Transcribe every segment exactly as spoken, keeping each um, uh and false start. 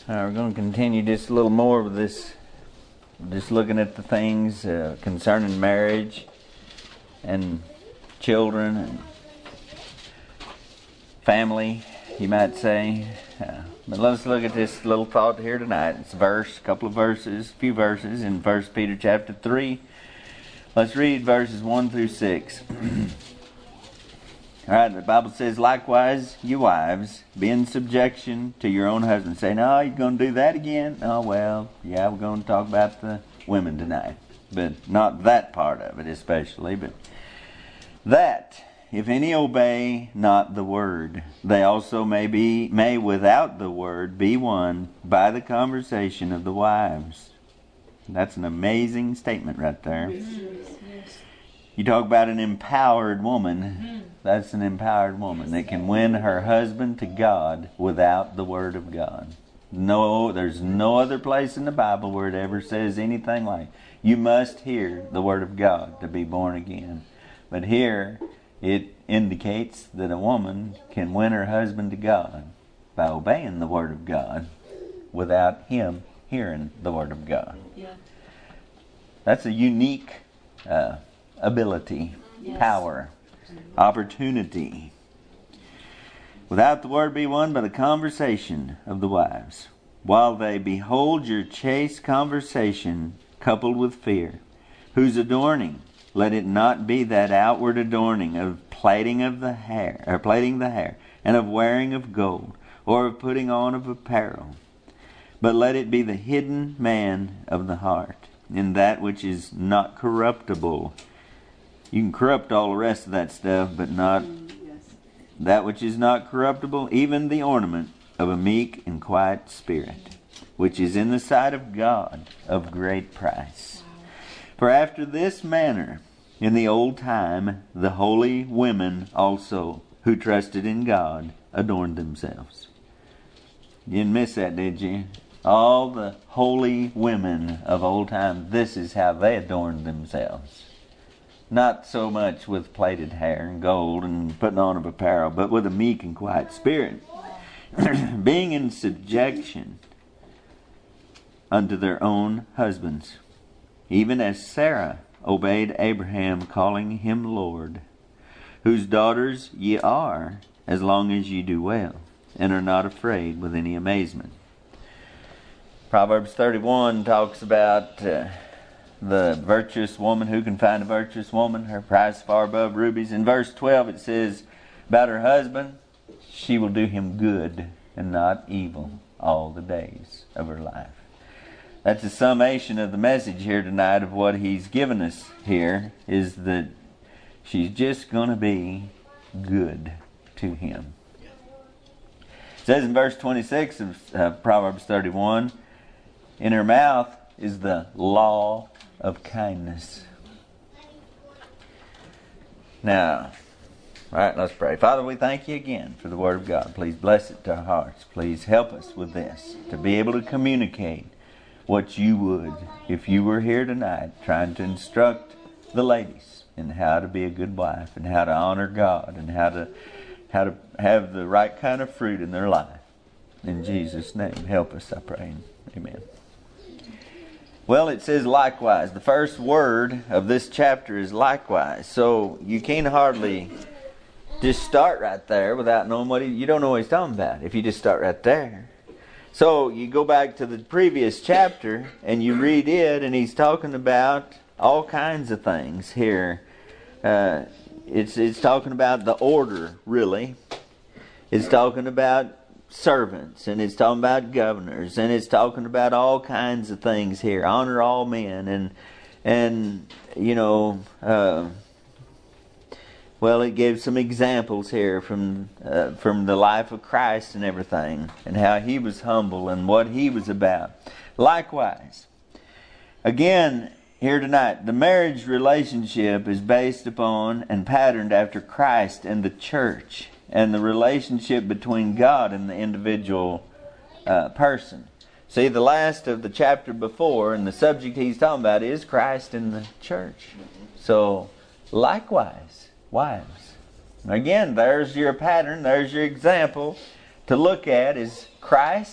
Uh, we're going to continue just a little more with this, just looking at the things uh, concerning marriage and children and family, you might say. Uh, but let's look at this little thought here tonight. It's a verse, a couple of verses, a few verses in First Peter chapter three. Let's read verses one through six. All right, the Bible says, likewise, you wives, be in subjection to your own husbands. Say, no, you're going to do that again? Oh, well, yeah, we're going to talk about the women tonight. But not that part of it especially. But that, if any obey not the word, they also may be, may without the word be won by the conversation of the wives. That's an amazing statement right there. You talk about an empowered woman. That's an empowered woman that can win her husband to God without the Word of God. No, there's no other place in the Bible where it ever says anything like, you must hear the Word of God to be born again. But here it indicates that a woman can win her husband to God by obeying the Word of God without him hearing the Word of God. Yeah. That's a unique uh, ability, yes. Power, opportunity. Without the word be won by the conversation of the wives, while they behold your chaste conversation coupled with fear, whose adorning, let it not be that outward adorning of plaiting of the hair, or plaiting the hair, and of wearing of gold, or of putting on of apparel, but let it be the hidden man of the heart, in that which is not corruptible. You can corrupt all the rest of that stuff, but not that which is not corruptible, even the ornament of a meek and quiet spirit, which is in the sight of God of great price. For after this manner, in the old time, the holy women also, who trusted in God, adorned themselves. You didn't miss that, did you? All the holy women of old time, this is how they adorned themselves. Not so much with plaited hair and gold and putting on of apparel, but with a meek and quiet spirit, being in subjection unto their own husbands, even as Sarah obeyed Abraham, calling him Lord, whose daughters ye are, as long as ye do well, and are not afraid with any amazement. Proverbs thirty-one talks about uh, the virtuous woman. Who can find a virtuous woman? Her price far above rubies. In verse twelve it says about her husband, she will do him good and not evil all the days of her life. That's a summation of the message here tonight of what he's given us here, is that she's just going to be good to him. It says in verse twenty-six of uh, Proverbs thirty-one, in her mouth is the law of kindness. Now, all right, let's pray. Father, we thank you again for the Word of God. Please bless it to our hearts. Please help us with this, to be able to communicate what you would if you were here tonight trying to instruct the ladies in how to be a good wife and how to honor God and how to how to have the right kind of fruit in their life. In Jesus' name, help us, I pray. Amen. Well, it says likewise. The first word of this chapter is likewise. So you can't hardly just start right there without knowing what he, you don't know what he's talking about if you just start right there. So you go back to the previous chapter and you read it, and he's talking about all kinds of things here. Uh, it's it's talking about the order, really. It's talking about servants, and it's talking about governors, and it's talking about all kinds of things here. Honor all men, and and you know, uh, well, it gives some examples here from uh, from the life of Christ and everything, and how he was humble and what he was about. Likewise, again here tonight, the marriage relationship is based upon and patterned after Christ and the church, and the relationship between God and the individual uh, person. See, the last of the chapter before, and the subject he's talking about is Christ and the church. So, likewise, wives. Again, there's your pattern, there's your example to look at, is Christ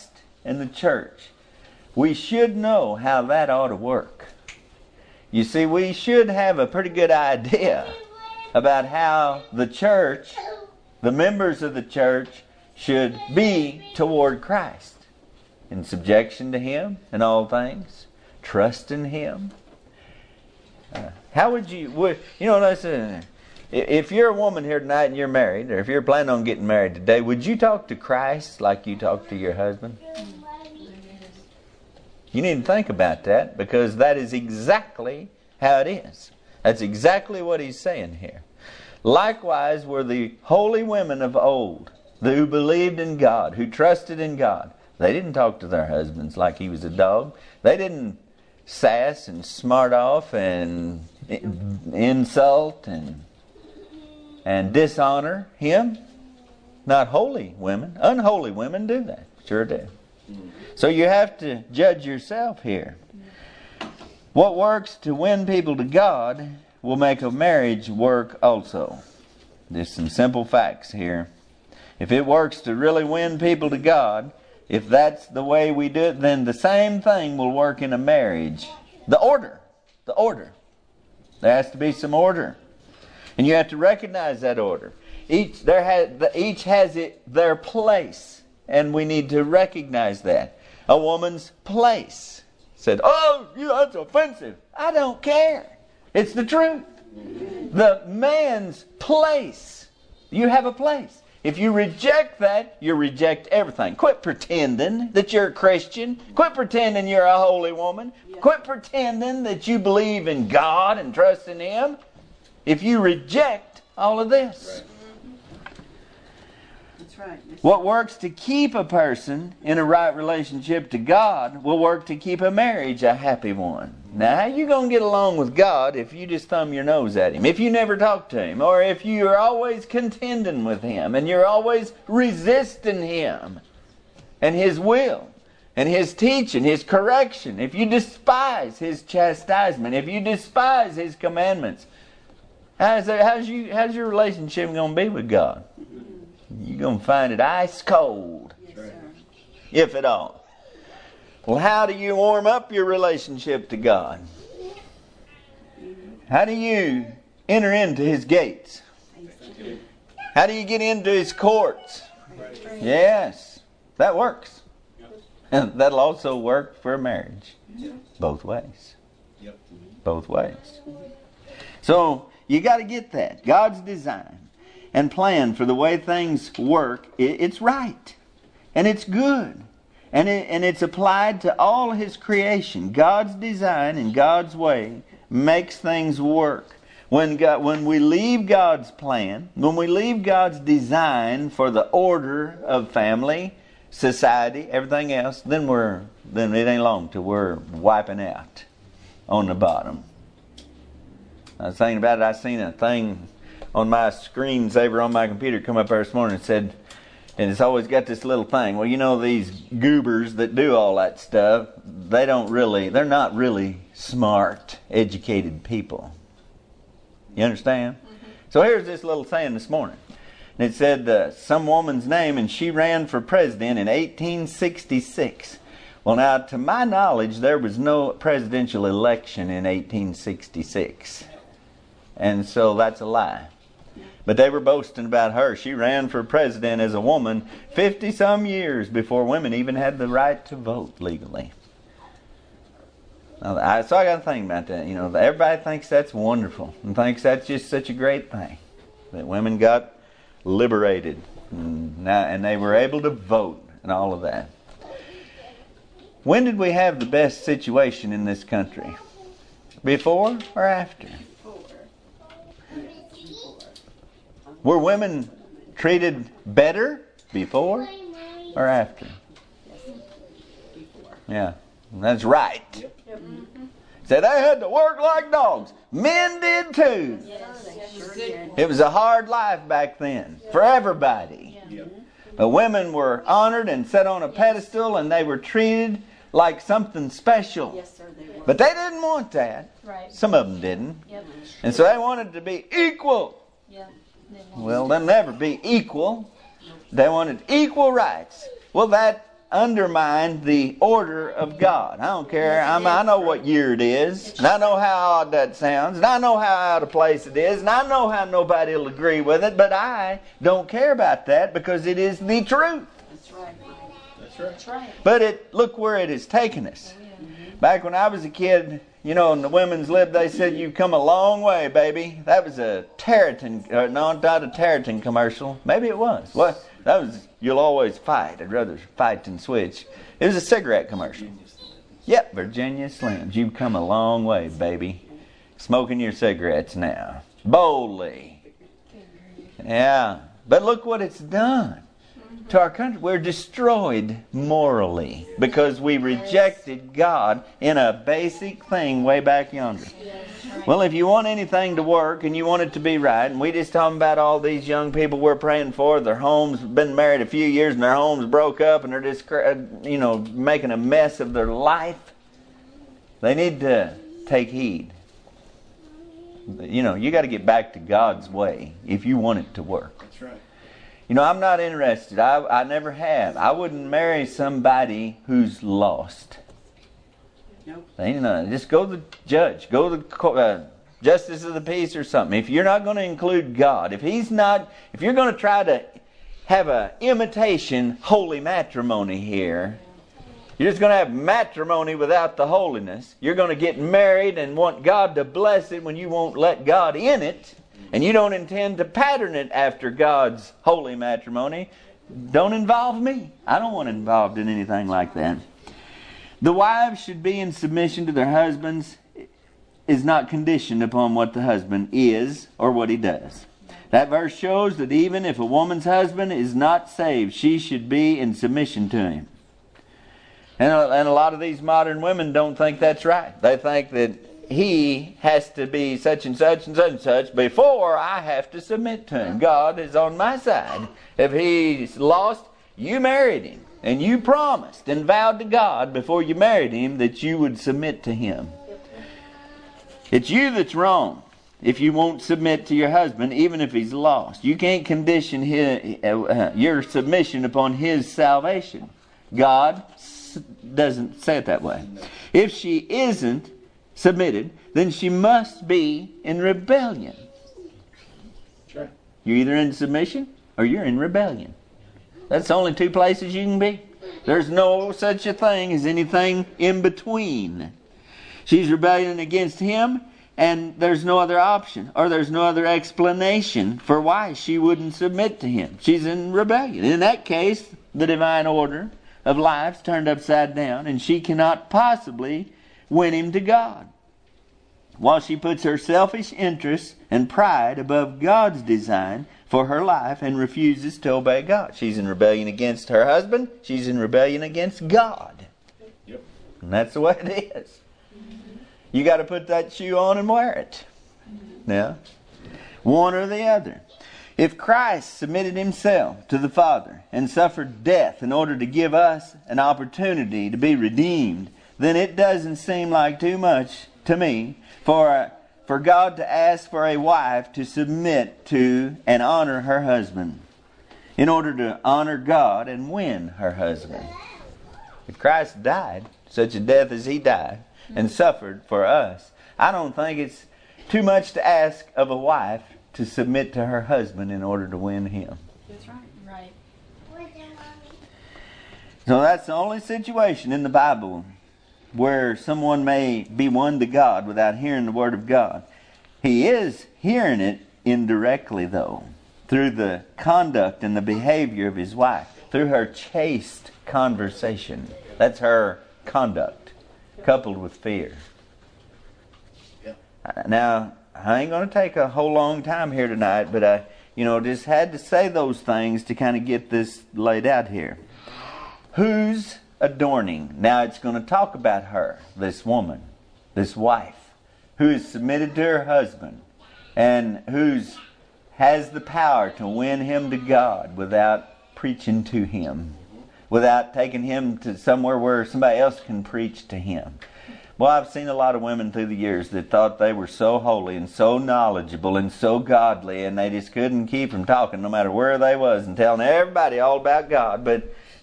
and the church, we should know how that ought to work. You see, we should have a pretty good idea about how the church, the members of the church, should be toward Christ. In subjection to Him in all things. Trust in Him. Uh, how would you, would, you know, listen, if you're a woman here tonight and you're married, or if you're planning on getting married today, would you talk to Christ like you talk to your husband? You need to think about that, because that is exactly how it is. That's exactly what he's saying here. Likewise were the holy women of old, who believed in God, who trusted in God. They didn't talk to their husbands like he was a dog. They didn't sass and smart off and insult and and dishonor him. Not holy women. Unholy women do that. Sure do. So you have to judge yourself here. What works to win people to God will make a marriage work also. There's some simple facts here. If it works to really win people to God, if that's the way we do it, then the same thing will work in a marriage. The order. The order. There has to be some order. And you have to recognize that order. Each there has each has it their place. And we need to recognize that. A woman's place. Said, oh, you, that's offensive. I don't care. It's the truth. The man's place. You have a place. If you reject that, you reject everything. Quit pretending that you're a Christian. Quit pretending you're a holy woman. Quit pretending that you believe in God and trust in Him. If you reject all of this. That's right. What works to keep a person in a right relationship to God will work to keep a marriage a happy one. Now, how are you going to get along with God if you just thumb your nose at Him? If you never talk to Him? Or if you're always contending with Him and you're always resisting Him and His will and His teaching, His correction? If you despise His chastisement, if you despise His commandments, how's, that, how's, you, how's your relationship going to be with God? You're going to find it ice cold. Yes, sir. If at all. Well, how do you warm up your relationship to God? How do you enter into His gates? How do you get into His courts? Yes, that works. And that'll also work for a marriage. Both ways. Both ways. So, you got to get that. God's design and plan for the way things work, it's right. And it's good. And, it, and it's applied to all His creation. God's design and God's way makes things work. When, God, when we leave God's plan, when we leave God's design for the order of family, society, everything else, then we're then it ain't long till we're wiping out on the bottom. I was thinking about it. I seen a thing on my screensaver on my computer come up there this morning and said, and it's always got this little thing. Well, you know, these goobers that do all that stuff, they don't really, they're not really smart, educated people. You understand? Mm-hmm. So here's this little saying this morning. And it said uh, some woman's name, and she ran for president in eighteen sixty-six. Well, now, to my knowledge, there was no presidential election in eighteen sixty-six. And so that's a lie. But they were boasting about her. She ran for president as a woman fifty-some years before women even had the right to vote legally. Now, I, so I got to think about that. You know, everybody thinks that's wonderful and thinks that's just such a great thing. That women got liberated and, now, and they were able to vote and all of that. When did we have the best situation in this country? Before or after? Were women treated better before or after? Yeah, that's right. Yep. Mm-hmm. Said they had to work like dogs. Men did too. Yes, sure did. It was a hard life back then for everybody. Yeah. But women were honored and set on a pedestal, and they were treated like something special. Yes, sir, they were. But they didn't want that. Right. Some of them didn't. Yep. And so they wanted to be equal. Yep. Well, they'll never be equal. They wanted equal rights. Well, that undermine the order of God. I don't care. I'm, I know what year it is, and I know how odd that sounds, and I know how out of place it is, and I know how nobody will agree with it, but I don't care about that because it is the truth. That's right. That's right. That's right. But it look where it has taken us. Back when I was a kid, you know, in the women's lib, they said, "You've come a long way, baby." That was a Territon, uh, no, not a Territon commercial. Maybe it was. What? That was, "You'll always fight. I'd rather fight than switch." It was a cigarette commercial. Yep, Virginia Slims. You've come a long way, baby. Smoking your cigarettes now. Boldly. Yeah. But look what it's done to our country. We're destroyed morally because we rejected God in a basic thing way back yonder. Well, if you want anything to work and you want it to be right, and we just talking about all these young people we're praying for, their homes been married a few years and their homes broke up and they're just, you know, making a mess of their life. They need to take heed. You know, you got to get back to God's way if you want it to work. That's right. You know, I'm not interested. I, I never have. I wouldn't marry somebody who's lost. Nope. You know, just go to the judge. Go to the uh, justice of the peace or something. If you're not going to include God, if He's not, if you're going to try to have a imitation holy matrimony here, you're just going to have matrimony without the holiness. You're going to get married and want God to bless it when you won't let God in it. And you don't intend to pattern it after God's holy matrimony. Don't involve me. I don't want involved in anything like that. The wives should be in submission to their husbands is not conditioned upon what the husband is or what he does. That verse shows that even if a woman's husband is not saved, she should be in submission to him. And a, and a lot of these modern women don't think that's right. They think that he has to be such and such and such and such before I have to submit to him. God is on my side. If he's lost, you married him. And you promised and vowed to God before you married him that you would submit to him. It's you that's wrong if you won't submit to your husband, even if he's lost. You can't condition his, uh, your submission upon his salvation. God doesn't say it that way. If she isn't submitted, then she must be in rebellion. Sure. You're either in submission or you're in rebellion. That's the only two places you can be. There's no such a thing as anything in between. She's rebelling against him, and there's no other option, or there's no other explanation for why she wouldn't submit to him. She's in rebellion. In that case, the divine order of life's turned upside down, and she cannot possibly win him to God. While she puts her selfish interests and pride above God's design for her life and refuses to obey God. She's in rebellion against her husband. She's in rebellion against God. Yep. And that's the way it is. You got to put that shoe on and wear it. Yeah. One or the other. If Christ submitted himself to the Father and suffered death in order to give us an opportunity to be redeemed, then it doesn't seem like too much to me for for God to ask for a wife to submit to and honor her husband in order to honor God and win her husband. If Christ died such a death as he died and suffered for us, I don't think it's too much to ask of a wife to submit to her husband in order to win him. That's right. Right. So that's the only situation in the Bible where someone may be won to God without hearing the Word of God. He is hearing it indirectly, though, through the conduct and the behavior of his wife, through her chaste conversation. That's her conduct, coupled with fear. Yeah. Now, I ain't going to take a whole long time here tonight, but I, you know, just had to say those things to kind of get this laid out here. Who's adorning? Now it's going to talk about her, this woman, this wife, who is submitted to her husband and who's has the power to win him to God without preaching to him, without taking him to somewhere where somebody else can preach to him. Well, I've seen a lot of women through the years that thought they were so holy and so knowledgeable and so godly, and they just couldn't keep from talking no matter where they was and telling everybody all about God. But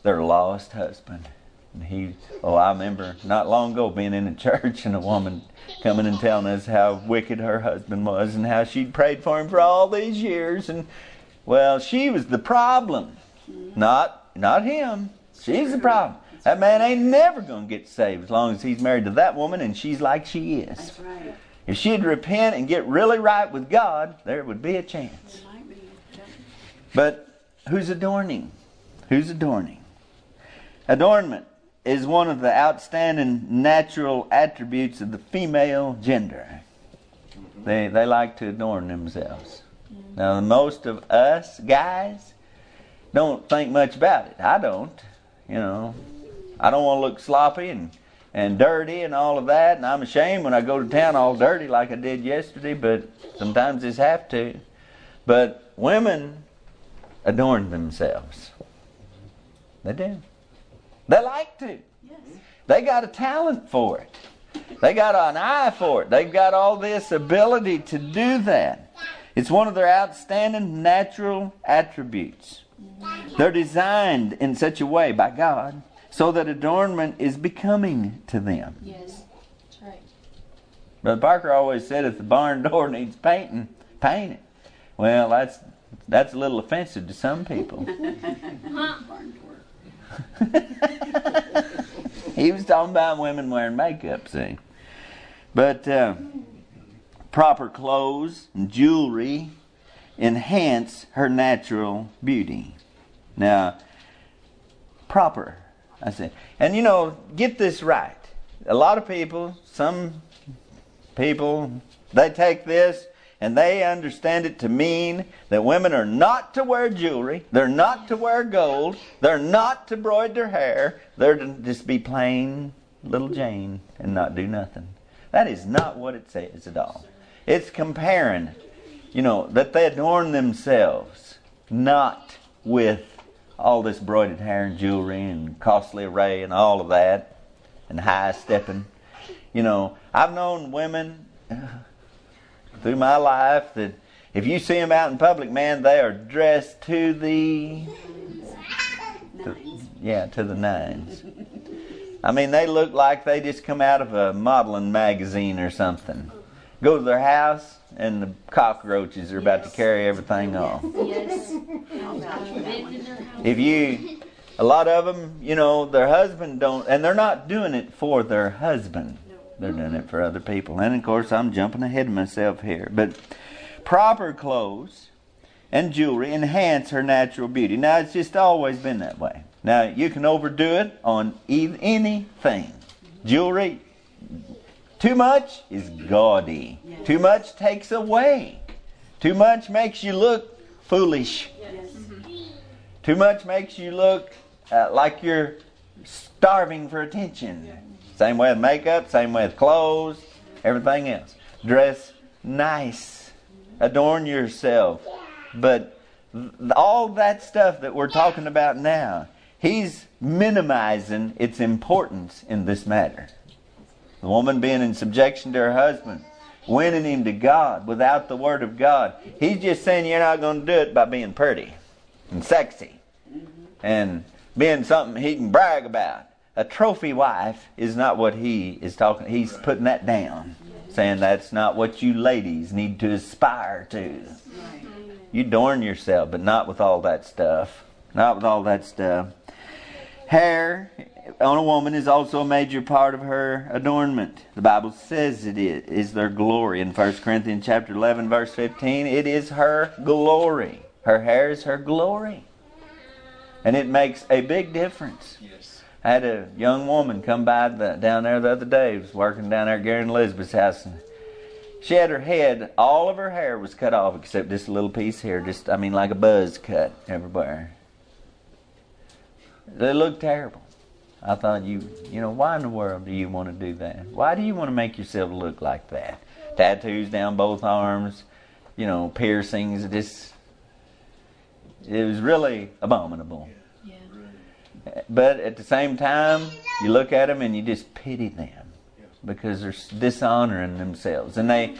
their lost husband. And he, oh, I remember not long ago being in a church and a woman coming and telling us how wicked her husband was and how she'd prayed for him for all these years. And, well, she was the problem. Not, not him. She's the problem. That man ain't never going to get saved as long as he's married to that woman and she's like she is. That's right. If she'd repent and get really right with God, there would be a chance. There might be. Yep. But who's adorning? Who's adorning? Adornment is one of the outstanding natural attributes of the female gender. They they like to adorn themselves. Mm-hmm. Now, most of us guys don't think much about it. I don't. You know, I don't want to look sloppy and, and dirty and all of that. And I'm ashamed when I go to town all dirty like I did yesterday, but sometimes just have to. But women adorn themselves. They do. They like to. Yes. They got a talent for it. They got an eye for it. They've got all this ability to do that. It's one of their outstanding natural attributes. They're designed in such a way by God so that adornment is becoming to them. Yes. That's right. Brother Parker always said if the barn door needs painting, paint it. Well, that's that's a little offensive to some people. Barn door. He was talking about women wearing makeup, see. But uh, proper clothes and jewelry enhance her natural beauty. Now, proper, I said. And you know, get this right. A lot of people, some people, they take this and they understand it to mean that women are not to wear jewelry, they're not to wear gold, they're not to broid their hair, they're to just be plain little Jane and not do nothing. That is not what it says at all. It's comparing, you know, that they adorn themselves not with all this broided hair and jewelry and costly array and all of that and high stepping. You know, I've known women through my life that if you see them out in public, man, they are dressed to the, to, yeah, to the nines. I mean, they look like they just come out of a modeling magazine or something. Go to their house and the cockroaches are about to carry everything off. Yes. If you, a lot of them, you know, their husband don't, and they're not doing it for their husband. They're doing it for other people. And of course, I'm jumping ahead of myself here. But proper clothes and jewelry enhance her natural beauty. Now, it's just always been that way. Now, you can overdo it on e- anything. Jewelry, too much is gaudy. Yes. Too much takes away. Too much makes you look foolish. Yes. Too much makes you look uh, like you're starving for attention. Same way with makeup, same way with clothes, everything else. Dress nice. Adorn yourself. But th- all that stuff that we're talking about now, he's minimizing its importance in this matter. The woman being in subjection to her husband, winning him to God without the Word of God. He's just saying you're not going to do it by being pretty and sexy and being something he can brag about. A trophy wife is not what he is talking. He's putting that down, saying that's not what you ladies need to aspire to. You adorn yourself, but not with all that stuff. Not with all that stuff. Hair on a woman is also a major part of her adornment. The Bible says it is, is their glory. In First Corinthians chapter eleven, verse fifteen, it is her glory. Her hair is her glory. And it makes a big difference. Yes. I had a young woman come by the, down there the other day. Was working down there at Gary and Elizabeth's house. And she had her head, all of her hair was cut off except this little piece here. Just, I mean, like a buzz cut everywhere. They looked terrible. I thought, you, you know, why in the world do you want to do that? Why do you want to make yourself look like that? Tattoos down both arms, you know, piercings. Just, it was really abominable. Yeah. But at the same time, you look at them and you just pity them because they're dishonoring themselves. And they,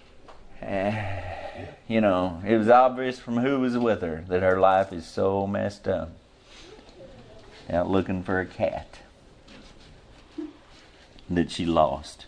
uh, you know, it was obvious from who was with her that her life is so messed up. out looking for a cat that she lost.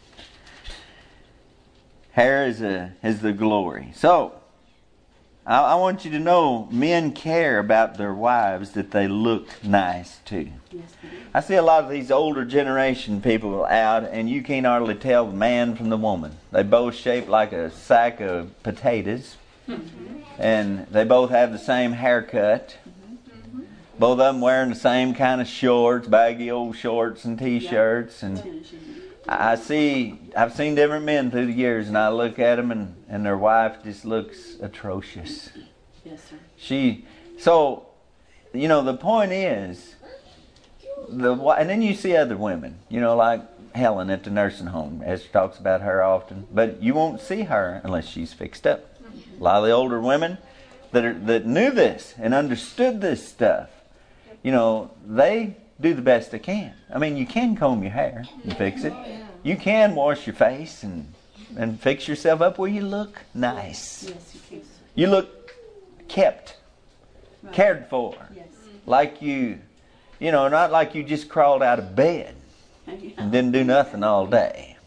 Hair is a is the glory. So, I, I want you to know, men care about their wives that they look nice too. Yes, they do. I see a lot of these older generation people out, and you can't hardly tell the man from the woman. They both shaped like a sack of potatoes, and they both have the same haircut. Both of them wearing the same kind of shorts, baggy old shorts and t-shirts, and I see, I've seen different men through the years, and I look at them, and, and their wife just looks atrocious. Yes, sir. She, so, you know, the point is, the and then you see other women, you know, like Helen at the nursing home. Esther talks about her often, but you won't see her unless she's fixed up. A lot of the older women that are, that knew this and understood this stuff, you know, they do the best they can. I mean, you can comb your hair and fix it. You can wash your face and and fix yourself up where you look nice. Yes, you can. You look kept, Right. cared for, Yes. like you, you know, not like you just crawled out of bed and didn't do nothing all day.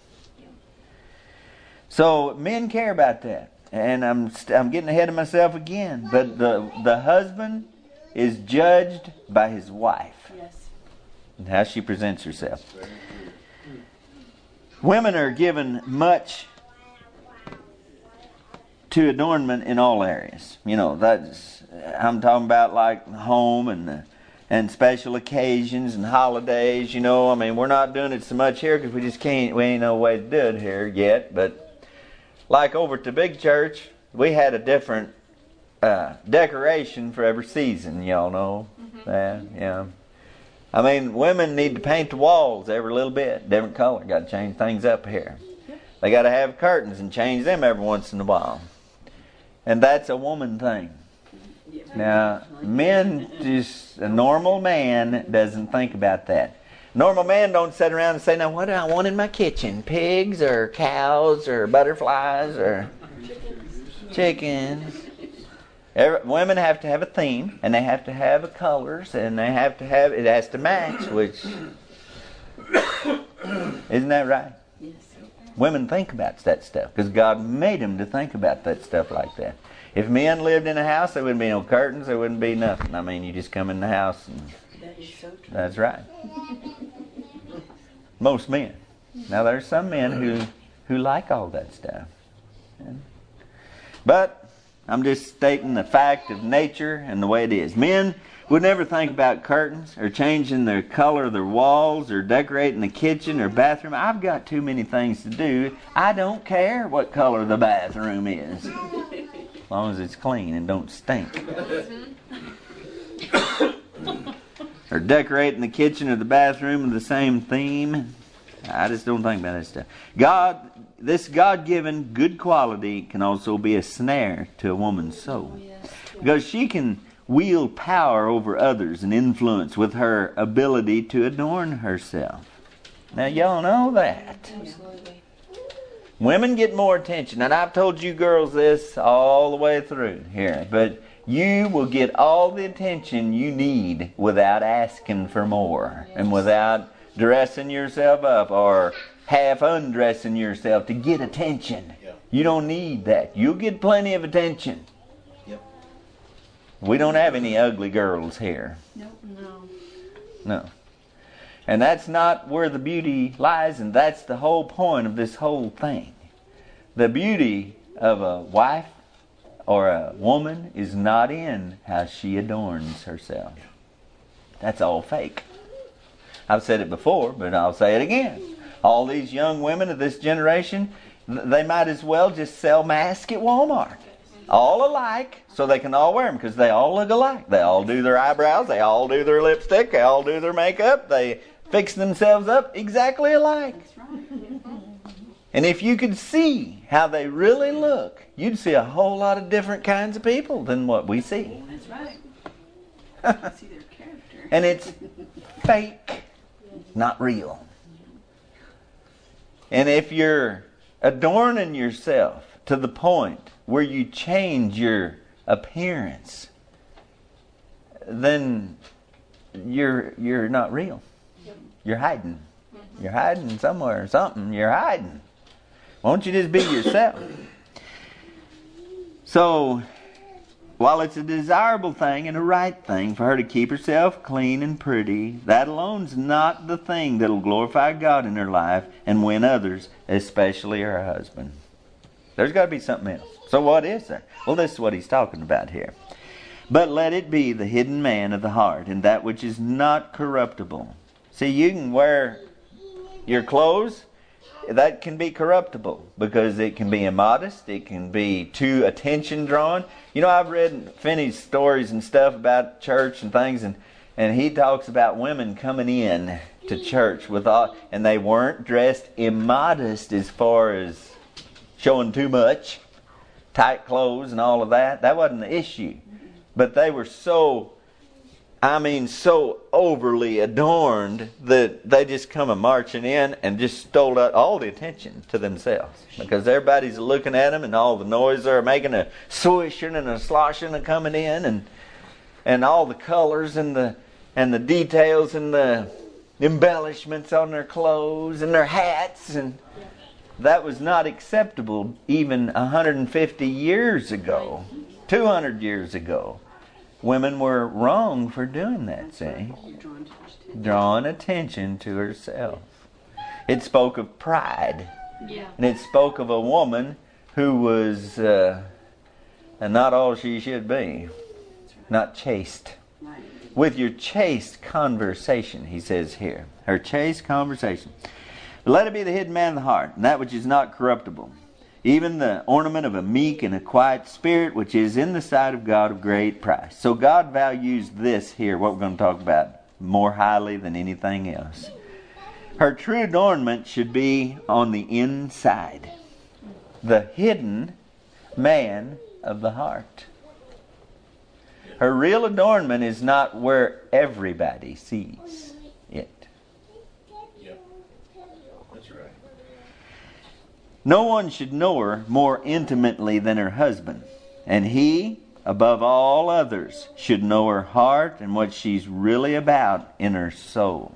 So men care about that, and I'm st- I'm getting ahead of myself again. But the the husband is judged by his wife Yes. and how she presents herself. Women are given much to adornment in all areas. You know, that's I'm talking about like home and the, and special occasions and holidays. You know, I mean, we're not doing it so much here because we just can't. We ain't no way to do it here yet. But like over at the big church, we had a different uh, decoration for every season. Y'all know that, yeah. I mean, women need to paint the walls every little bit, different color. Got to change things up here. They got to have curtains and change them every once in a while. And that's a woman thing. Now, men, just a normal man doesn't think about that. Normal man don't sit around and say, now what do I want in my kitchen? Pigs or cows or butterflies or chickens? Every, women have to have a theme, and they have to have a colors, and they have to have, it has to match, which, isn't that right? Yes. Women think about that stuff because God made them to think about that stuff like that. If men lived in a house, there wouldn't be no curtains, there wouldn't be nothing. I mean, you just come in the house and That is so true. that's right. Most men. Now there's some men who who like all that stuff. But I'm just stating the fact of nature and the way it is. Men would never think about curtains or changing the color of their walls or decorating the kitchen or bathroom. I've got too many things to do. I don't care what color the bathroom is. As long as it's clean and don't stink. Or decorating the kitchen or the bathroom with the same theme. I just don't think about that stuff. God, this God-given good quality can also be a snare to a woman's soul. Because she can wield power over others and influence with her ability to adorn herself. Now y'all know that. Absolutely. Women get more attention, and I've told you girls this all the way through here, but you will get all the attention you need without asking for more, and without dressing yourself up or half undressing yourself to get attention. Yeah. You don't need that. You'll get plenty of attention. Yep. We don't have any ugly girls here. Nope. No. No. And that's not where the beauty lies, and that's the whole point of this whole thing. The beauty of a wife or a woman is not in how she adorns herself. That's all fake. I've said it before, but I'll say it again. All these young women of this generation, they might as well just sell masks at Walmart. All alike, so they can all wear them, because they all look alike. They all do their eyebrows, they all do their lipstick, they all do their makeup, they fix themselves up exactly alike. That's right. And if you could see how they really look, you'd see a whole lot of different kinds of people than what we see. That's right. You see their character. And it's fake, not real. And if you're adorning yourself to the point where you change your appearance, then you're you're not real. You're hiding. You're hiding somewhere or something. You're hiding. Won't you just be yourself? So, while it's a desirable thing and a right thing for her to keep herself clean and pretty, that alone's not the thing that'll glorify God in her life and win others, especially her husband. There's got to be something else. So what is there? Well, this is what he's talking about here. But let it be the hidden man of the heart, and that which is not corruptible. See, you can wear your clothes, that can be corruptible because it can be immodest, it can be too attention drawn. You know, I've read Finney's stories and stuff about church and things, and, and he talks about women coming in to church with all, and they weren't dressed immodest as far as showing too much, tight clothes and all of that. That wasn't the issue. But they were so, I mean, so overly adorned that they just come a marching in and just stole out all the attention to themselves. Because everybody's looking at them and all the noise they're making, a swishing and a sloshing and coming in, and and all the colors and the and the details and the embellishments on their clothes and their hats, and that was not acceptable even one hundred fifty years ago, two hundred years ago. Women were wrong for doing that, see? Drawing attention to herself. It spoke of pride. Yeah. And it spoke of a woman who was uh, not all she should be. Not chaste. With your chaste conversation, he says here. Her chaste conversation. Let it be the hidden man of the heart, and that which is not corruptible. Even the ornament of a meek and a quiet spirit, which is in the sight of God of great price. So God values this here, what we're going to talk about, more highly than anything else. Her true adornment should be on the inside. The hidden man of the heart. Her real adornment is not where everybody sees it. Yep. That's right. No one should know her more intimately than her husband. And he, above all others, should know her heart and what she's really about in her soul.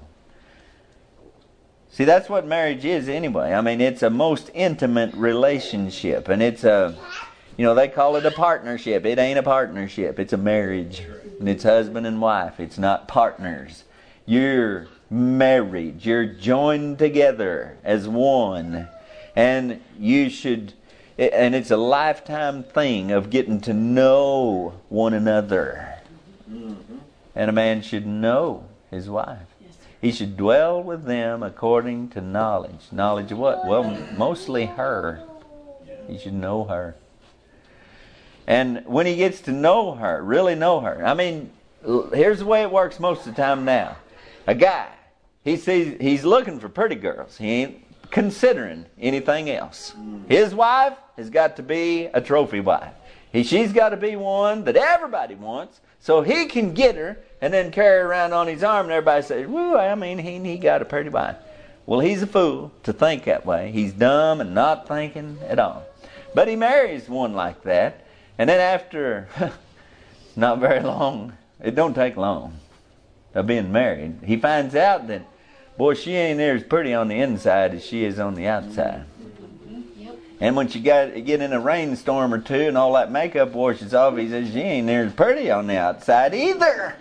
See, that's what marriage is anyway. I mean, it's a most intimate relationship. And it's a, you know, they call it a partnership. It ain't a partnership. It's a marriage. And it's husband and wife. It's not partners. You're married. You're joined together as one. And you should, and it's a lifetime thing of getting to know one another. Mm-hmm. And a man should know his wife. Yes. He should dwell with them according to knowledge. Knowledge of what? Well, mostly her. He should know her. And when he gets to know her, really know her. I mean, here's the way it works most of the time now. A guy, he sees, he's looking for pretty girls. He ain't considering anything else. His wife has got to be a trophy wife. He, she's got to be one that everybody wants, so he can get her and then carry her around on his arm, and everybody says, "Woo, I mean, he he got a pretty wife." Well, he's a fool to think that way. He's dumb and not thinking at all. But he marries one like that, and then after not very long, it don't take long of being married, he finds out that, boy, she ain't near as pretty on the inside as she is on the outside. Yep. And when she got get in a rainstorm or two and all that makeup washes off, he says she ain't near as pretty on the outside either.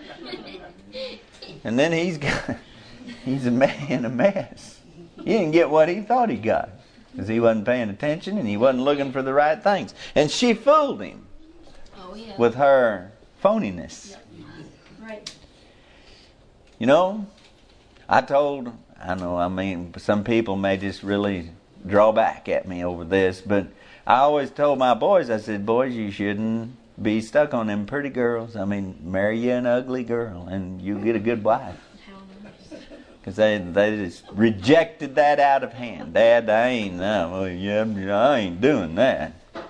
And then he's got he's a man a mess. He didn't get what he thought he got because he wasn't paying attention and he wasn't looking for the right things. And she fooled him oh, yeah. with her phoniness. Yep. Right. You know, I told, I know, I mean, some people may just really draw back at me over this, but I always told my boys, I said, boys, you shouldn't be stuck on them pretty girls. I mean, marry you an ugly girl and you'll get a good wife. Because they, they just rejected that out of hand. Dad, I ain't, no, well, yeah, I ain't doing that.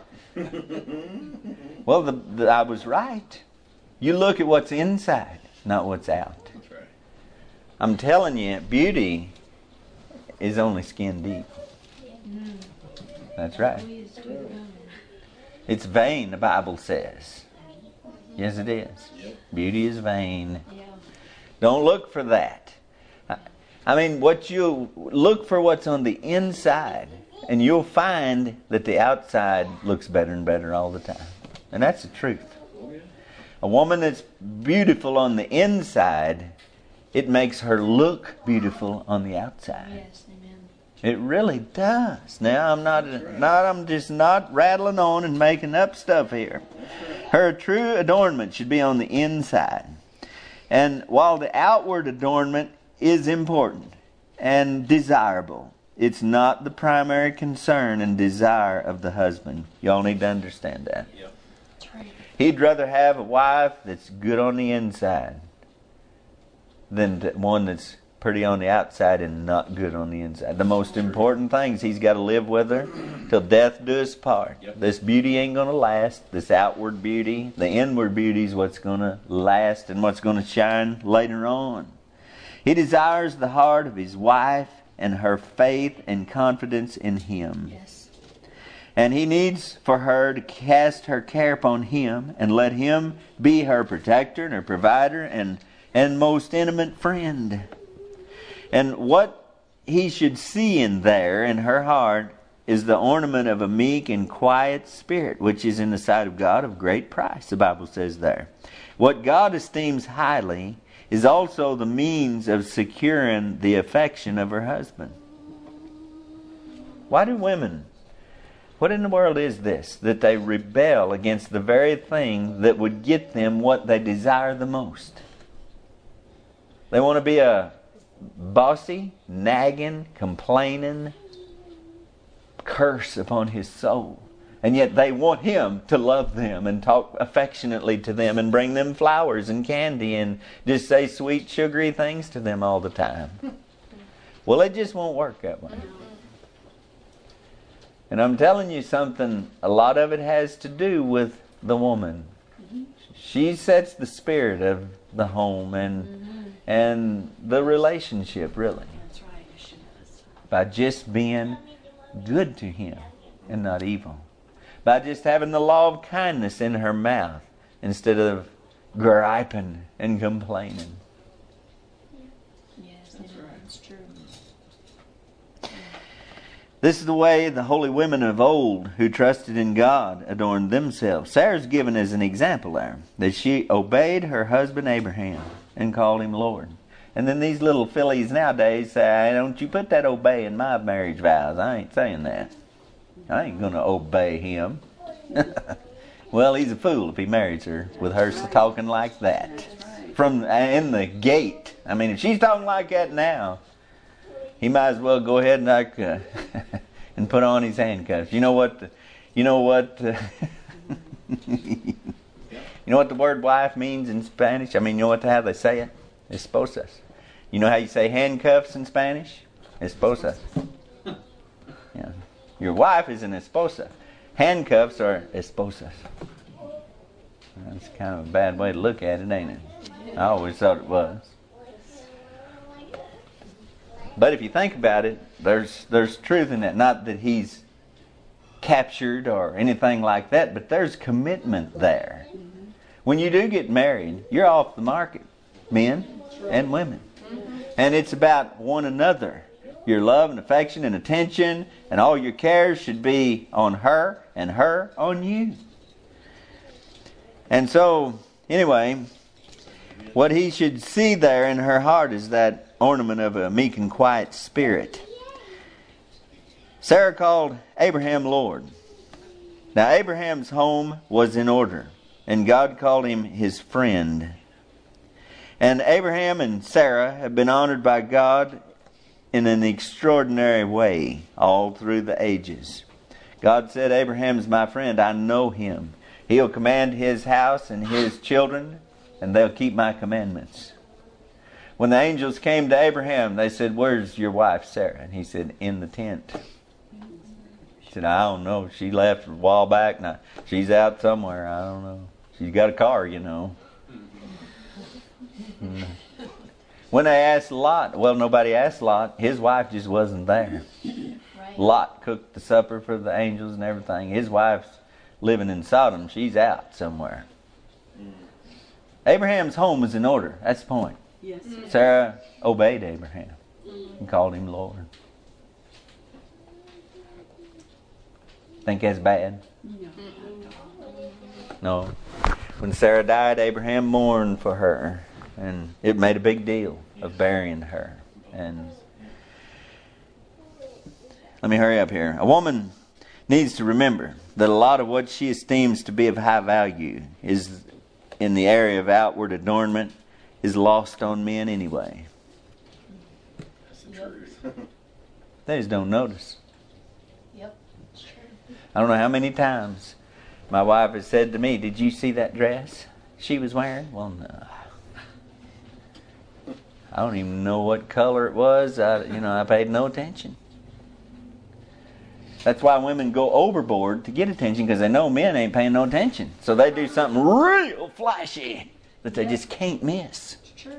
Well, the, the, I was right. You look at what's inside, not what's out. I'm telling you, beauty is only skin deep. That's right. It's vain, the Bible says. Yes, it is. Beauty is vain. Don't look for that. I mean, what you look for what's on the inside, and you'll find that the outside looks better and better all the time. And that's the truth. A woman that's beautiful on the inside, it makes her look beautiful on the outside. Yes, amen. It really does. Now, I'm not, not, I'm just not rattling on and making up stuff here. Her true adornment should be on the inside. And while the outward adornment is important and desirable, it's not the primary concern and desire of the husband. Y'all need to understand that. Yep. That's right. He'd rather have a wife that's good on the inside than one that's pretty on the outside and not good on the inside. The most important thing is he's got to live with her till death do us part. Yep. This beauty ain't going to last. This outward beauty, the inward beauty is what's going to last and what's going to shine later on. He desires the heart of his wife and her faith and confidence in him. Yes. And he needs for her to cast her care upon him and let him be her protector and her provider and, and most intimate friend. And what he should see in there in her heart is the ornament of a meek and quiet spirit, which is in the sight of God of great price, the Bible says there. What God esteems highly is also the means of securing the affection of her husband. Why do women, what in the world is this? That they rebel against the very thing that would get them what they desire the most. They want to be a bossy, nagging, complaining curse upon his soul. And yet they want him to love them and talk affectionately to them and bring them flowers and candy and just say sweet, sugary things to them all the time. Well, it just won't work that way. And I'm telling you something, a lot of it has to do with the woman. She sets the spirit of the home and Mm-hmm. and the relationship, really, That's right. She does. by just being good to him and not evil. By just having the law of kindness in her mouth instead of griping and complaining. Yes, that's right. That's true. This is the way the holy women of old who trusted in God adorned themselves. Sarah's given as an example there, that she obeyed her husband Abraham and called him Lord. And then these little fillies nowadays say, don't you put that obey in my marriage vows. I ain't saying that. I ain't going to obey him. Well, he's a fool if he marries her with her talking like that. From in the gate. I mean, if she's talking like that now, he might as well go ahead and like, uh, and put on his handcuffs. You know what? The, you know what? Uh, you know what the word wife means in Spanish? I mean, you know what? How they say it? Esposas. You know how you say handcuffs in Spanish? Esposas. Yeah. Your wife is an esposa. Handcuffs are esposas. That's kind of a bad way to look at it, ain't it? I always thought it was. But if you think about it, there's there's truth in that. Not that he's captured or anything like that, but there's commitment there. When you do get married, you're off the market, men and women. And it's about one another. Your love and affection and attention and all your cares should be on her and her on you. And so, anyway, what he should see there in her heart is that ornament of a meek and quiet spirit. Sarah called Abraham Lord. Now, Abraham's home was in order, and God called him his friend. And Abraham and Sarah have been honored by God in an extraordinary way all through the ages. God said, Abraham's my friend. I know him. He'll command his house and his children, and they'll keep my commandments. When the angels came to Abraham, they said, where's your wife Sarah? And he said, in the tent. He said, I don't know. She left a while back. Now she's out somewhere. I don't know. She's got a car, you know. When they asked Lot, well, nobody asked Lot. His wife just wasn't there. Right. Lot cooked the supper for the angels and everything. His wife's living in Sodom. She's out somewhere. Abraham's home was in order. That's the point. Yes. Sarah obeyed Abraham and called him Lord. Think that's bad? No. When Sarah died, Abraham mourned for her, and it made a big deal of burying her. And let me hurry up here. A woman needs to remember that a lot of what she esteems to be of high value is in the area of outward adornment is lost on men anyway. That's the truth. They just don't notice. Yep. It's true. I don't know how many times my wife has said to me, "Did you see that dress she was wearing?" Well, no. I don't even know what color it was. I, you know, I paid no attention. That's why women go overboard to get attention, because they know men ain't paying no attention. So they do something real flashy that they just can't miss. It's true.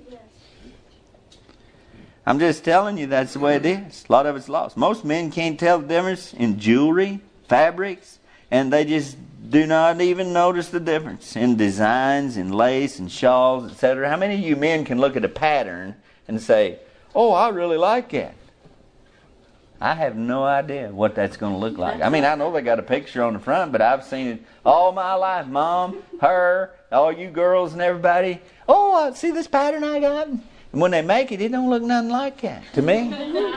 I'm just telling you that's the way it is. A lot of it's lost. Most men can't tell the difference in jewelry, fabrics, and they just do not even notice the difference in designs, in lace, and shawls, et cetera. How many of you men can look at a pattern and say, "Oh, I really like that"? I have no idea what that's going to look like. I mean, I know they got a picture on the front, but I've seen it all my life. Mom, her, all you girls and everybody. "Oh, I see this pattern I got." And when they make it, it don't look nothing like that to me.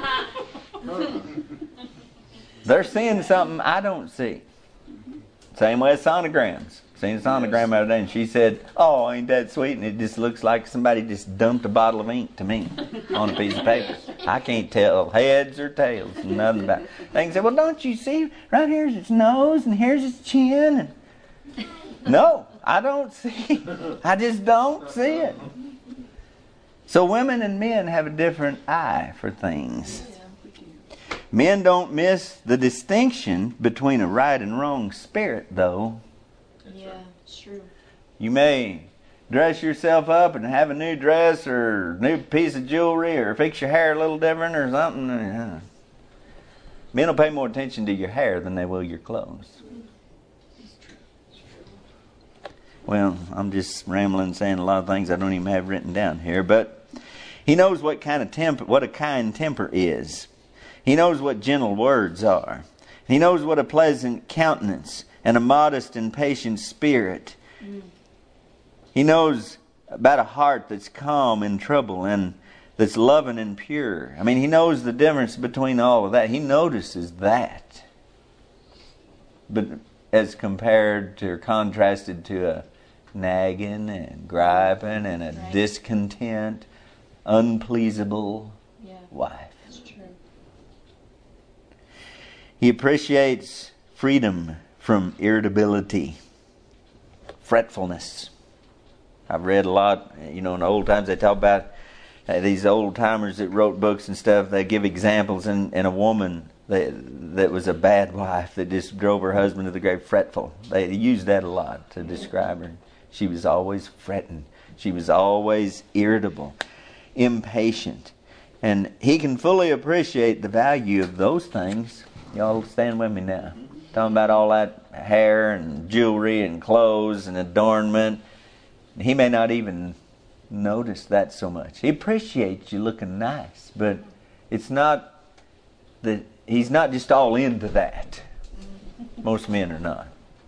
They're seeing something I don't see. Same way as sonograms. Seen a sonogram the other day, and she said, "Oh, ain't that sweet?" And it just looks like somebody just dumped a bottle of ink to me on a piece of paper. I can't tell heads or tails, nothing about it. They can say, "Well, don't you see? Right here's its nose, and here's its chin." And no, I don't see. I just don't see it. So women and men have a different eye for things. Yeah, we do. Men don't miss the distinction between a right and wrong spirit, though. Yeah, it's true. You may dress yourself up and have a new dress or new piece of jewelry or fix your hair a little different or something. Men will pay more attention to your hair than they will your clothes. Well, I'm just rambling, saying a lot of things I don't even have written down here. But he knows what kind of temper, what a kind temper is. He knows what gentle words are. He knows what a pleasant countenance and a modest and patient spirit. Mm. He knows about a heart that's calm in trouble and that's loving and pure. I mean, he knows the difference between all of that. He notices that. But as compared to or contrasted to a nagging and griping and a right. discontent, unpleasable yeah, wife. That's true. He appreciates freedom from irritability, fretfulness. I've read a lot, you know, in the old times they talk about uh, these old timers that wrote books and stuff. They give examples, and, and a woman that, that was a bad wife that just drove her husband to the grave, fretful. They used that a lot to describe her. She was always fretting. She was always irritable, impatient. And he can fully appreciate the value of those things. Y'all stand with me now. Talking about all that hair and jewelry and clothes and adornment. He may not even notice that so much. He appreciates you looking nice, but it's not that he's not just all into that. Most men are not.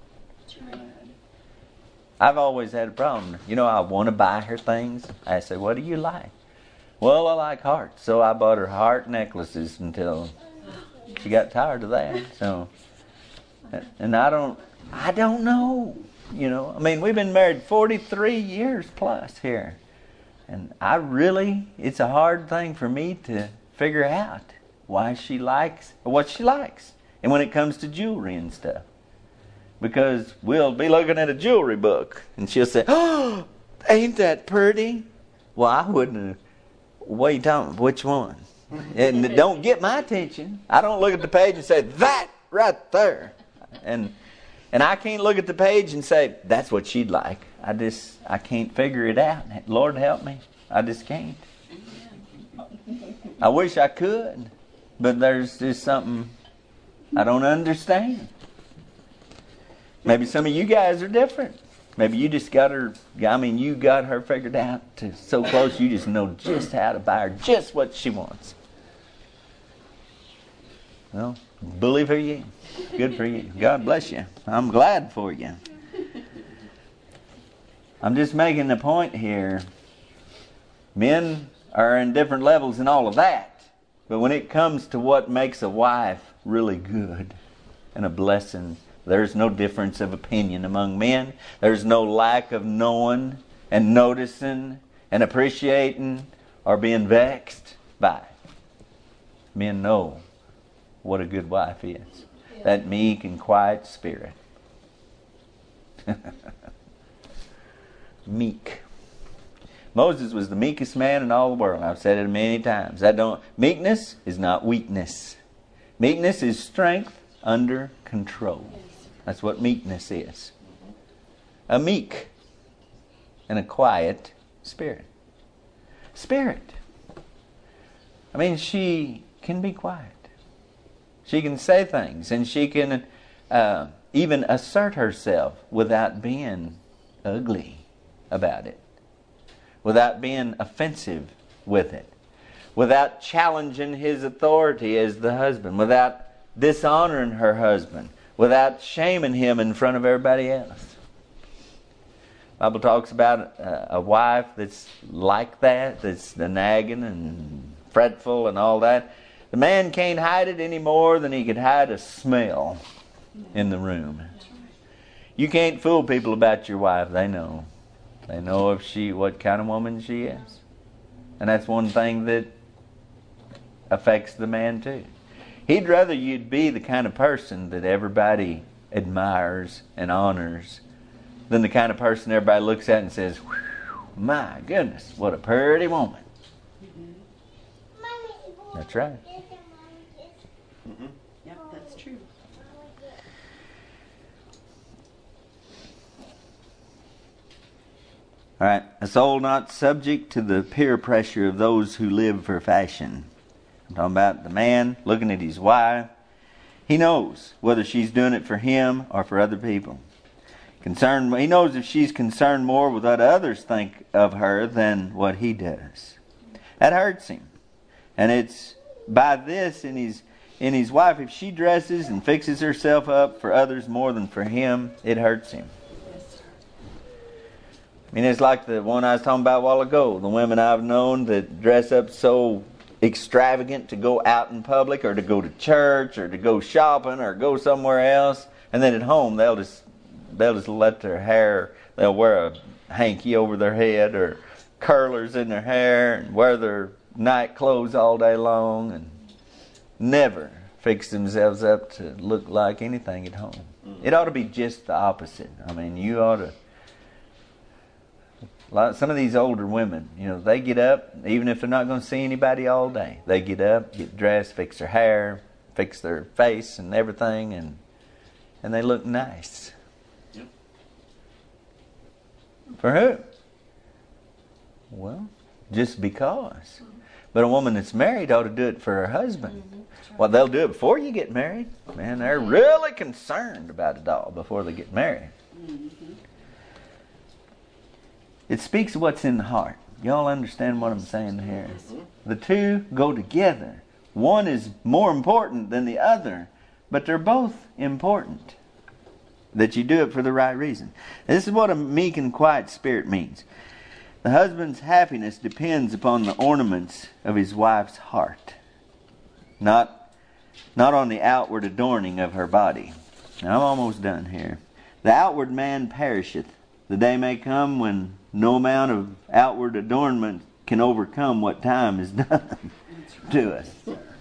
I've always had a problem. You know, I want to buy her things. I say, "What do you like?" "Well, I like hearts." So I bought her heart necklaces until she got tired of that. So, and I don't, I don't know. You know, I mean, we've been married forty-three years plus here. And I really, it's a hard thing for me to figure out why she likes, or what she likes. And when it comes to jewelry and stuff. Because we'll be looking at a jewelry book, and she'll say, "Oh, ain't that pretty?" Well, I wouldn't have, what are you talking about? Which one? And it don't get my attention. I don't look at the page and say, "That right there." And and I can't look at the page and say, "That's what she'd like." I just, I can't figure it out. Lord help me. I just can't. I wish I could, but there's just something I don't understand. Maybe some of you guys are different. Maybe you just got her, I mean, you got her figured out to so close you just know just how to buy her just what she wants. Well, bully for you. Good for you. God bless you. I'm glad for you. I'm just making the point here. Men are in different levels in all of that. But when it comes to what makes a wife really good and a blessing, there's no difference of opinion among men. There's no lack of knowing and noticing and appreciating or being vexed by it. Men know what a good wife is. Yeah. That meek and quiet spirit. Meek. Moses was the meekest man in all the world. I've said it many times. That don't meekness is not weakness. Meekness is strength under control. That's what meekness is. A meek and a quiet spirit. Spirit. I mean, she can be quiet. She can say things, and she can uh, even assert herself without being ugly about it, without being offensive with it, without challenging his authority as the husband, without dishonoring her husband, without shaming him in front of everybody else. The Bible talks about a, a wife that's like that, that's the nagging and fretful and all that. The man can't hide it any more than he could hide a smell in the room. You can't fool people about your wife. They know. They know if she, what kind of woman she is. And that's one thing that affects the man too. He'd rather you'd be the kind of person that everybody admires and honors than the kind of person everybody looks at and says, my goodness, what a pretty woman. That's right. Mm-hmm. Yep, that's true. All right. A soul not subject to the peer pressure of those who live for fashion. I'm talking about the man looking at his wife. He knows whether she's doing it for him or for other people. Concerned, he knows if she's concerned more with what others think of her than what he does. That hurts him. And it's by this in his in his wife, if she dresses and fixes herself up for others more than for him, it hurts him. I mean, it's like the one I was talking about a while ago. The women I've known that dress up so extravagant to go out in public or to go to church or to go shopping or go somewhere else. And then at home, they'll just they'll just let their hair, they'll wear a hanky over their head or curlers in their hair and wear their night clothes all day long and never fix themselves up to look like anything at home. Mm-hmm. It ought to be just the opposite. I mean, you ought to... Like some of these older women, you know, they get up, even if they're not going to see anybody all day. They get up, get dressed, fix their hair, fix their face and everything, and and they look nice. Yep. For who? Well, just because. But a woman that's married ought to do it for her husband. Mm-hmm. Right. Well, they'll do it before you get married. Man, they're really concerned about it all before they get married. Mm-hmm. It speaks of what's in the heart. Y'all understand what I'm saying here? Mm-hmm. The two go together. One is more important than the other, but they're both important. That you do it for the right reason. This is what a meek and quiet spirit means. The husband's happiness depends upon the ornaments of his wife's heart, not, not on the outward adorning of her body. Now, I'm almost done here. The outward man perisheth. The day may come when no amount of outward adornment can overcome what time has done to us.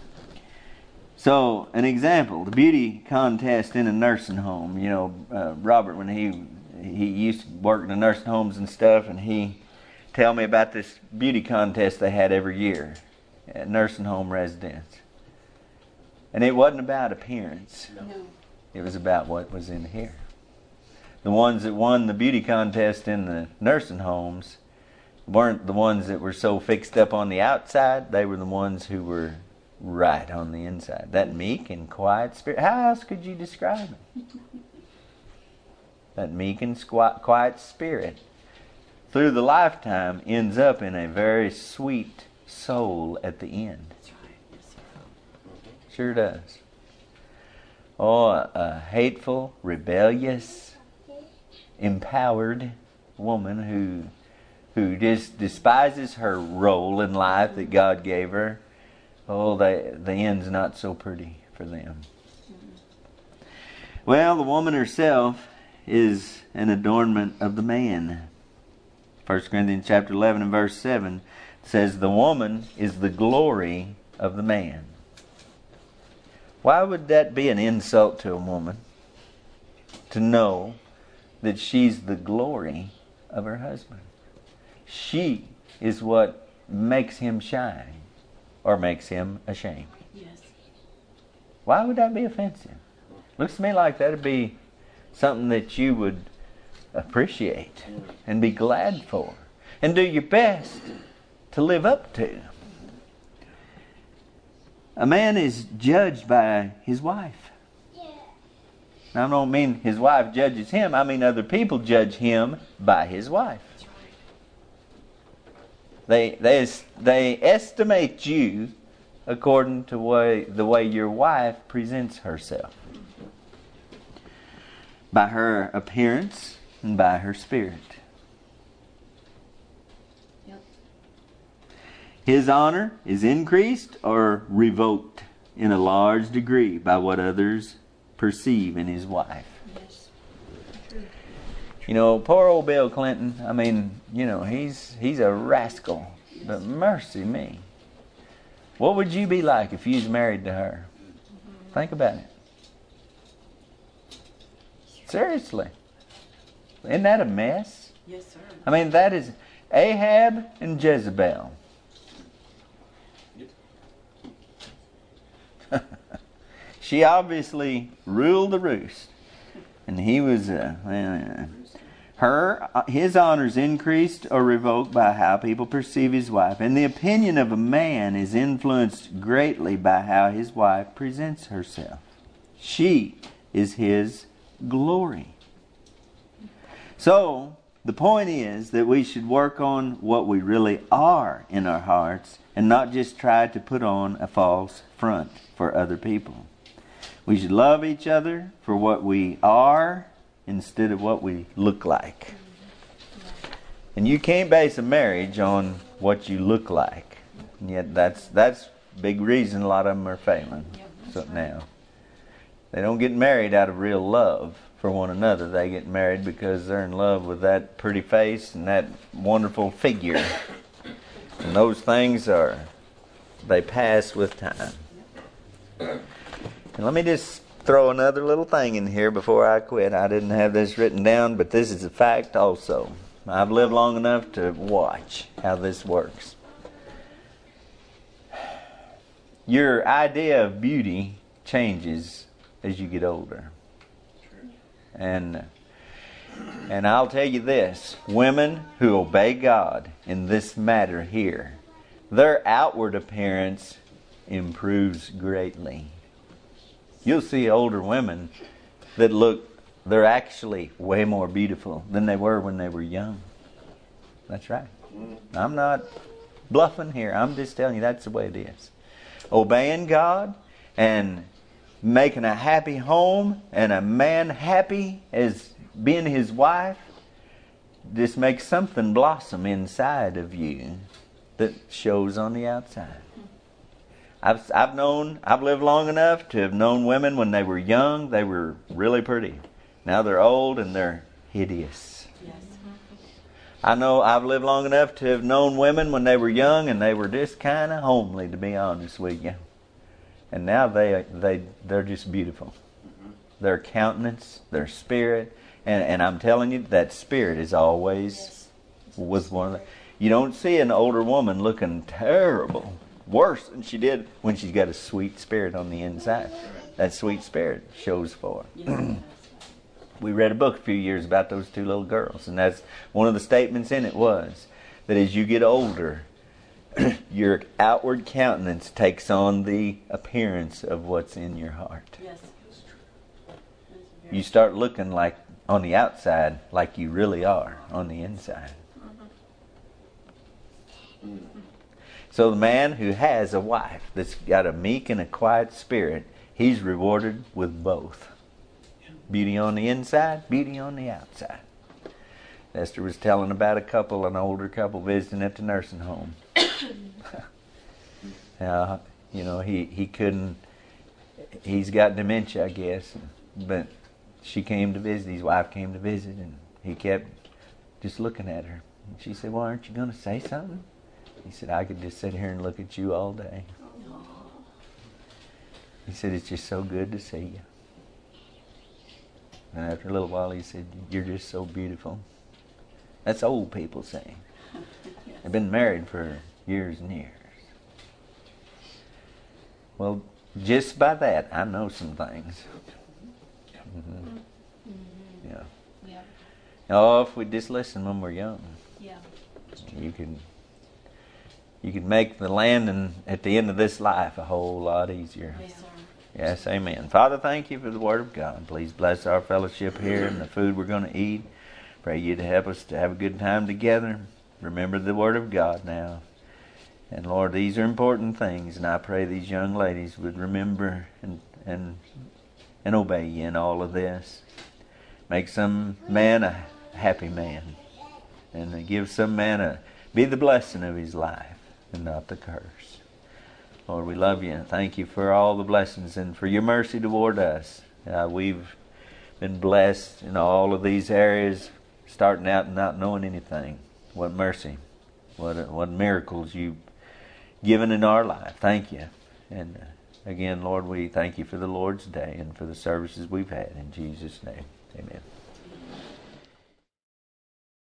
So, an example, the beauty contest in a nursing home. You know, uh, Robert, when he he used to work in the nursing homes and stuff, and he tell me about this beauty contest they had every year at nursing home residents. And it wasn't about appearance. No. It was about what was in here. The ones that won the beauty contest in the nursing homes weren't the ones that were so fixed up on the outside. They were the ones who were right on the inside. That meek and quiet spirit. How else could you describe it? that meek and squi- quiet spirit, through the lifetime ends up in a very sweet soul at the end. That's right. Yes, sir. Sure does. Oh, a, a hateful, rebellious, empowered woman who who just despises her role in life that God gave her. Oh, the, the end's not so pretty for them. Well, the woman herself is an adornment of the man. First Corinthians chapter eleven and verse seven says, the woman is the glory of the man. Why would that be an insult to a woman? To know that she's the glory of her husband. She is what makes him shine or makes him ashamed. Yes. Why would that be offensive? Looks to me like that would be something that you would appreciate and be glad for and do your best to live up to. A man is judged by his wife. Now, I don't mean his wife judges him. I mean other people judge him by his wife. They they they estimate you according to way, the way your wife presents herself. By her appearance and by her spirit. Yep. His honor is increased or revoked in a large degree by what others perceive in his wife. Yes. True. You know, poor old Bill Clinton, I mean, you know, he's he's a rascal. But mercy me. What would you be like if you was married to her? Mm-hmm. Think about it. Seriously. Isn't that a mess? Yes, sir. I mean, that is Ahab and Jezebel. She obviously ruled the roost. And he was, uh, uh, her, uh, his honors increased or revoked by how people perceive his wife. And the opinion of a man is influenced greatly by how his wife presents herself. She is his glory. So, the point is that we should work on what we really are in our hearts and not just try to put on a false front for other people. We should love each other for what we are instead of what we look like. And you can't base a marriage on what you look like. And yet that's that's a big reason a lot of them are failing. So now, they don't get married out of real love for one another. They get married because they're in love with that pretty face and that wonderful figure. And those things are, they pass with time. And let me just throw another little thing in here before I quit. I didn't have this written down, but this is a fact also. I've lived long enough to watch how this works. Your idea of beauty changes as you get older. And and I'll tell you this, women who obey God in this matter here, their outward appearance improves greatly. You'll see older women that look, they're actually way more beautiful than they were when they were young. That's right. I'm not bluffing here. I'm just telling you that's the way it is. Obeying God and making a happy home and a man happy as being his wife just makes something blossom inside of you that shows on the outside. I've I've known, I've lived long enough to have known women when they were young, they were really pretty. Now they're old and they're hideous. Yes. I know I've lived long enough to have known women when they were young and they were just kind of homely, to be honest with you. And now they they they're just beautiful. Their countenance, their spirit, and and I'm telling you that spirit is always Yes. was one of the. You don't see an older woman looking terrible, worse than she did when she's got a sweet spirit on the inside. That sweet spirit shows for it. Yes. We read a book a few years about those two little girls, and that's one of the statements in it was that as you get older, your outward countenance takes on the appearance of what's in your heart. Yes. You start looking like on the outside like you really are on the inside. So the man who has a wife that's got a meek and a quiet spirit, he's rewarded with both. Beauty on the inside, beauty on the outside. Esther was telling about a couple, an older couple visiting at the nursing home. uh, you know, he, he couldn't, he's got dementia, I guess, but she came to visit, his wife came to visit, and he kept just looking at her. And she said, well, aren't you going to say something? He said, I could just sit here and look at you all day. He said, it's just so good to see you. And after a little while, he said, you're just so beautiful. That's old people saying. They've been married for years and years. Well, just by that, I know some things. Mm-hmm. Yeah. Yeah. Oh, if we just listen when we're young, Yeah. you can you can make the landing at the end of this life a whole lot easier. Yes, sir. Yes, amen. Father, thank you for the Word of God. Please bless our fellowship here and the food we're going to eat. Pray you to help us to have a good time together. Remember the Word of God now. And Lord, these are important things, and I pray these young ladies would remember and and and obey you in all of this. Make some man a happy man, and give some man a be the blessing of his life and not the curse. Lord, we love you and thank you for all the blessings and for your mercy toward us. Uh, we've been blessed in all of these areas, starting out and not knowing anything. What mercy, what what miracles you've given in our life. Thank you. And uh, again, Lord, we thank you for the Lord's Day and for the services we've had. In Jesus' name, amen.